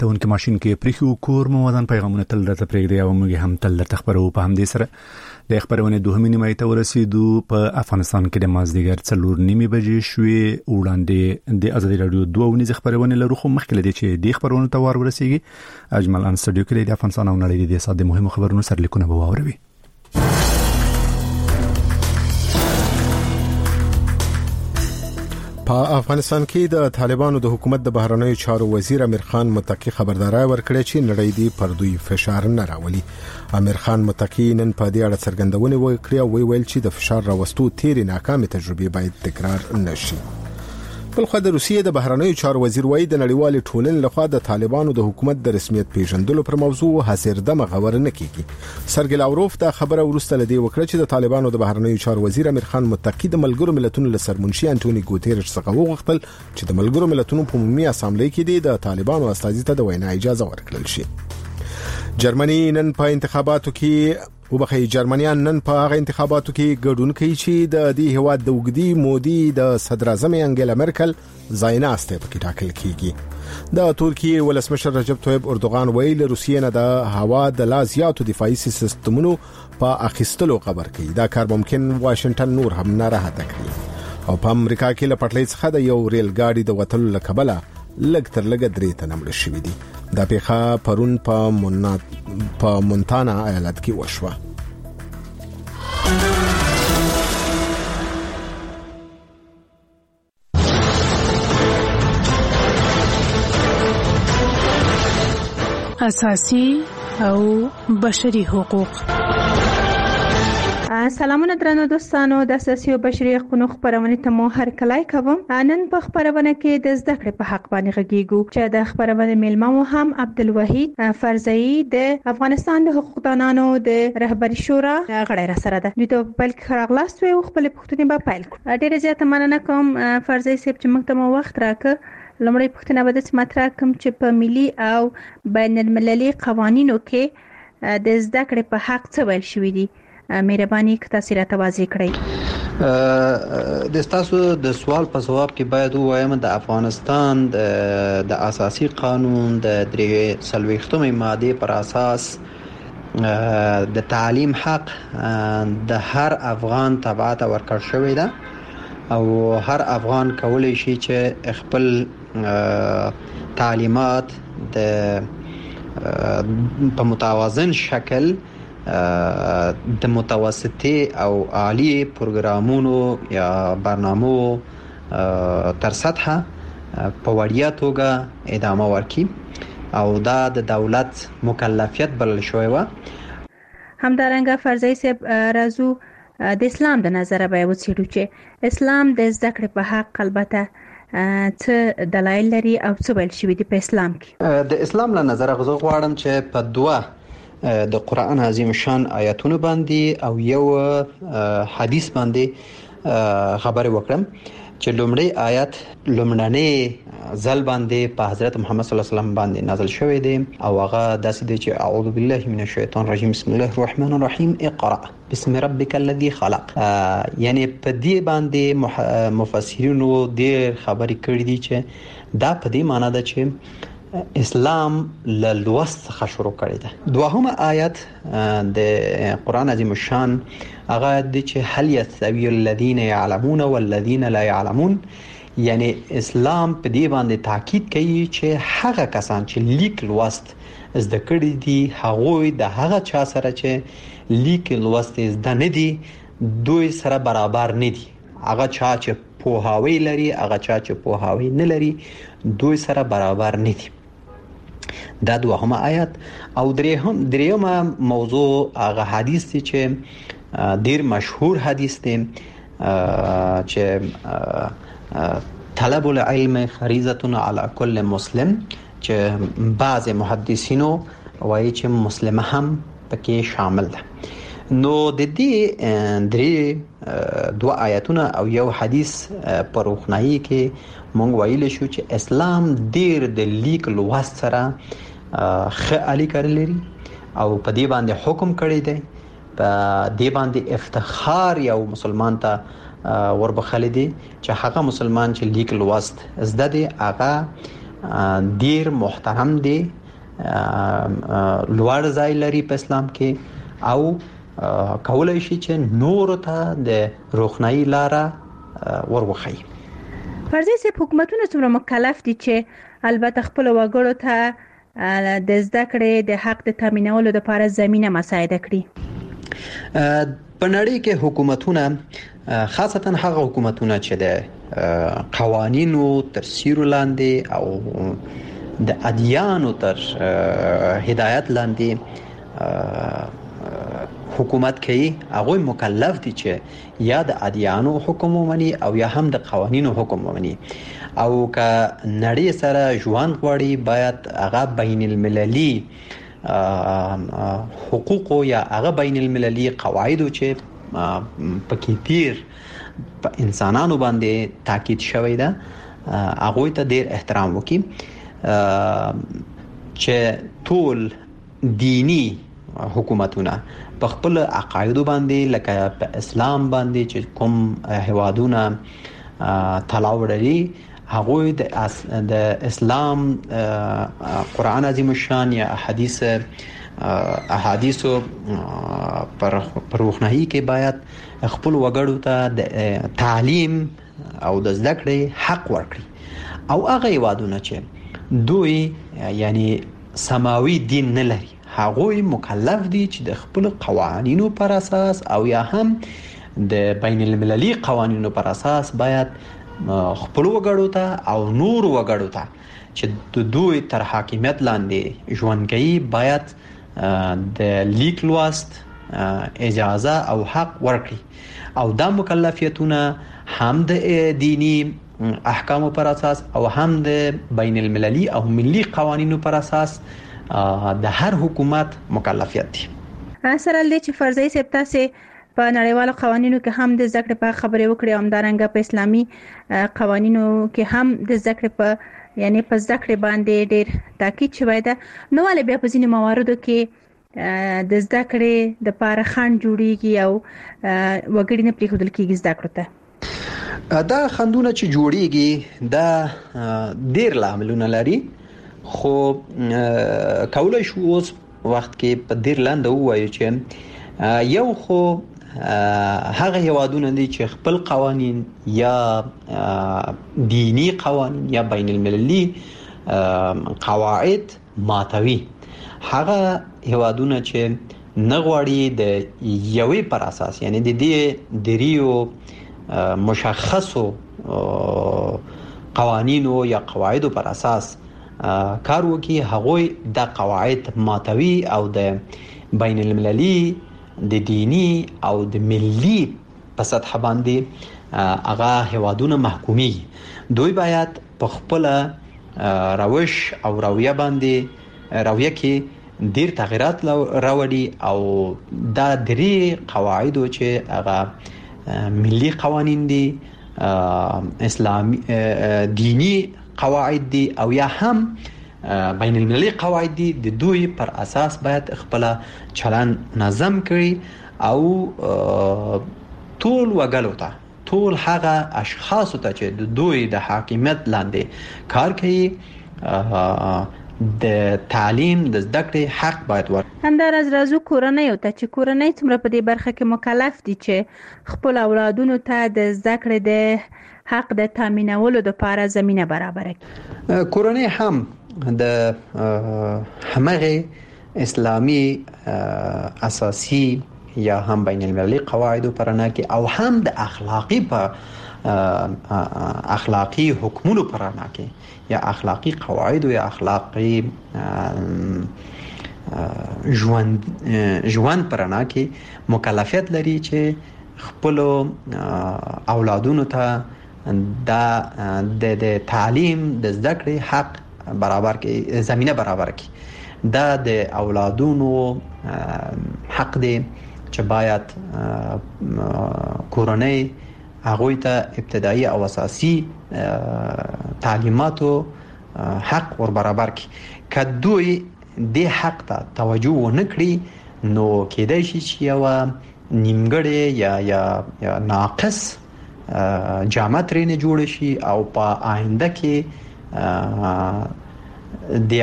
ته اونکه ماشين کې پریخو کور موادن پیغامونه تل درته پرېږدي او موږ هم تل درته خبرو په هم دې سره د خبرونه دوه نیمه ته ورسېدو په افغانستان کې د مازدیګر 4:30 بجې شوې وړاندې د ازادي رادیو دوه ونیز خبرونه لرو خو مخکې لدی چې د خبرونو ته ور ورسېږي اجمل ان سټډیو کې د افغانستان او نړۍ د ساده مهمو خبرونو سره لیکونه به واوروي. په افغانستان کې د طالبانو د حکومت د بهرنیو چارو وزیر امیر خان متقی خبرداري ورکړه چې نړۍ دی پر دوی فشار نه راولي. امیر خان متقی نن په دې اړه څرګندونه وکړه او ویل چې د فشار راوستو تیرې ناکامه تجربه باید تکرار نشي. بلخو د روسیې د بهرنیو چارو وزیر وایي د نړیوال ټولنې لخوا د طالبانو د حکومت د رسمیت پیژندلو پر موضوع حاضر دمه خبر نه کیږي. سرګی لاوروف دا خبره ورسته لدی وکړه چې د طالبانو د بهرنیو چارو وزیر امیر خان متقی د ملګرو ملتونو له سرمنشي انټونی ګوتيرش څخه وغوښتل چې د ملګرو ملتونو په عمومي اسامبلې کې د طالبانو استازي ته د وینا اجازه ورکړل شي. جرمني نن په انتخاباتو کې جرمنیان نن په هغه انتخاباتو کې ګډون کوي چې د دې هواد د وګړي مودي د صدر اعظم انګلا مرکل زایناسته په کې ټاکل کیږي. د ترکیه ولسمشر رجب طیب اردوغان ویل روسیې نه د هوا د لا زیاتو دفاعي سیستمونو په اخیستلو خبر کوي. دا کار ممکن واشنگټن نور هم ناراحت کړي. او په امریکا کې له پټلۍ څخه د یو ریل ګاډي د وټلو لکبله لګ تر لګ درې ته نمړ شوې دي. دا پیښه پرون په مونتانا ایالت کې وشوه. اساسي او بشري حقوق. سلامونه درنو دوستانو، د اساسي او بشري حقوقو خبرونه ته مو هر کله کوم. نن په خبرونه کې د زده کړې په حق باندې غږیږو چې د خبرونه میلمه مو هم عبدالوحید فرزئی د افغانستان د حقوقدانانو د رهبری شورا غړی را سره ده. دوی ته بلک خراغلاست وي او خپل پوښتنې به پیل کړو. ډیره زیاته مننه کوم فرزئی صاحب چې موږ ته مو وخت راکړ. لمړی پوښتنه به د مطرح کوم چې په ملي او بین المللي قوانینو کې د زده کړې په حق څه ویل شوی دي. مهرباني که تاسو راته واضح کړئ. د تاسو د سوال په جواب کې باید وایم د افغانستان د اساسي قانون د 3 ماده پر اساس د تعلیم حق د هر افغان تبعات ورکړ شوی ده او هر افغان کولای شي چې خپل تعلیمات په متوازن شکل د متوسطي او عالی پروګرامونو یا برنامو تر سطحه په وړیا توګه ادامه ورکړي او دا د دولت مکلفیت بلل شوی و. همدارنګه فرزئی صاحب راځو د اسلام د نظر به وڅېړو چې اسلام د زده کړې په حق البته څه دلایل لري او څه ویل شوی دی په اسلام کې. د اسلام له نظر غواړم چې په دوه د قرآن عظیم شان آیاتونه باندې او یو حدیث باندې خبرې وکړم چې لومړی آیات لومړنی ځل باندې په حضرت محمد صلی الله علیه وسلم باندې نازل شوی دی او هغه داسې دی چې اعوذ بالله من الشیطان الرجیم بسم الله الرحمن الرحیم اقرأ بسم ربک الذی خلق. یعنی په دې باندې مفسرینو ډېر خبرې کړې دي چې دا په دې معنی ده چې اسلام له لوست څخه شروع کړی ده. دوهمه آیت د قرآن عظیم الشان هغه د چې هل یستوی الذین یعلمون والذین لا یعلمون، یعنی اسلام په دې باندې تاکید کوي چې هغه کسان چې لیک لوست زده کړی دي هغه د هغه چا سره چې لیک لوست زده نه دي دوی سره برابر نه دي. هغه چا چې پوهاوی لري هغه چا چې پوهاوی نه لري دوی سره برابر نه دي. دا دوهمه آیت. او دریمه موضوع هغه حدیث دی چې ډیر مشهور حدیث دی چې طلب العلم فریضه علی کل مسلم، چې بعض محدثینو وایي چې مسلمان هم پکې شامل ده. نو د دې درې دوه آیاتونه او یو حدیث پر روښنايي کې مونږ ویل شو چې اسلام ډیر د لیک لوست سره ښه اړیکه لري او په دې باندې حکم کړی دی. په دې باندې افتخار یو مسلمان ته وربخل دي چې هغه مسلمان چې لیک لوست زده دی هغه ډیر محترم دی، لوړ ځای لري په اسلام کې او کولای شي چې نور ته د روښنايي لاره وروخی. فرضي سي حکومتونه څومره مکلف دي چې البته خپل وګړو ته د زده کړې د حق د تامینولو لپاره زمينه مساعده کړي؟ په نړۍ کې حکومتونه خاصتا هغه حکومتونه چې د قوانینو تر سیوري لاندې او د ادیانو تر هدایت لاندې حکومت کوي، هغه مکلف دي چې یا د ادیانو حکم ومني او یا هم د قوانینو حکم ومني. او که نړۍ سره ژوند غواړي باید هغه بین المللي حقوق یا هغه بین المللي قواعد چې پکې تیر په انسانانو باندې تاکید شوی ده هغه ته ډیر احترام وکړي، چې ټول دینی حکومتونه په خپل عقاید باندې لکه په اسلام باندې چې کوم هوادونه تلاو لري هغه د اسلام قرآن عظیم الشان یا احادیثو پر روښنايي کې باید خپل وګړو ته د تعلیم او د زده کړې حق ورکړي. او هغه هوادونه چې دوی یعنی سماوي دین نه لري هغه مکلف دي چې د خپل قوانینو پر اساس او یا هم د بین المللي قوانینو پر اساس باید خپل وګړو ته او نور وګړو ته چې د دوی تر حاکمیت لاندې ژوند کوي باید د لیک لوست اجازه او حق ورکړي. او دا مکلفیتونه هم د دینی احکامو پر اساس او هم د بین المللي او ملي قوانینو پر اساس د هر حکومت مکلفیت دي. سره لدې چې فرضي سپتا سي په نړیوالو قوانینو کې هم د ذکر په خبرې وکړي او همدارنګه په اسلامي قوانینو کې هم د ذکر په یعنی په ذکر باندې ډېر تاکید شوی ده. نو ولې بیا په ځینې مواردو کې د ذکر د لپاره خنډ جوړیږي او وګړي نه پریښودل کیږي ذکر ته؟ دا خندونه چې جوړیږي دا ډېر لاملونه لري، خو کولای شو اوس وخت کې په ډیر لاندې وایو چې یو خو هغه هوادونه دي چې خپل قوانین یا دینی قوانین یا بین المللي قواعد ماتوي. هغه هوادونه چې نه غواړي د یوې پر اساس یعنی د دې دریو مشخصو قوانینو یا قواعدو پر اساس کار وکي، هغه د قواعد ماتوي او د بین المللي د دینی او د ملي په سطح باندې هغه هوادونه محکومي. دوی باید په خپل روش او رویه کې ډیر تغیرات راوړي او دا درې قواعد چې هغه ملي قوانین دي، اسلامي دینی قواعد دي او یا هم بین المللي قواعد دي، د دوی پر اساس باید خپل چلن نظم کړي او ټول وګړو ته ټول هغه اشخاص ته چې د دوی د حاکمیت لاندې کار کوي د تعلیم د زده کړې حق باید ورکړي. همداراز راځو کورنۍ ته چې کورنۍ څومره په دې برخه کې مکلف دي چې خپل اولادونو ته د زده کړې د حق د تامینولو لپاره زمينه برابر کړي. کورنۍ هم د همغه اسلامي اساسي یا هم بین المللي قواعد پر نه کې او هم د اخلاقی حکمونو پر نه کې یا اخلاقی قواعد یا اخلاقی ژوند پر نه کې مکلفیت لري چې خپل اولادونو ته د تعلیم د زده کړې حق برابر کې زمينه برابر کې. دا د اولادونو حق دی چې باید کورنۍ هغه ته ابتدایي او اساسي تعلیماتو حق ور برابر کی. کدوې د حق ته توجه ونه کړي نو کېدای شي چې یو نیمګړی یا ناقص جامه ترې نه جوړ شي او په آینده کې د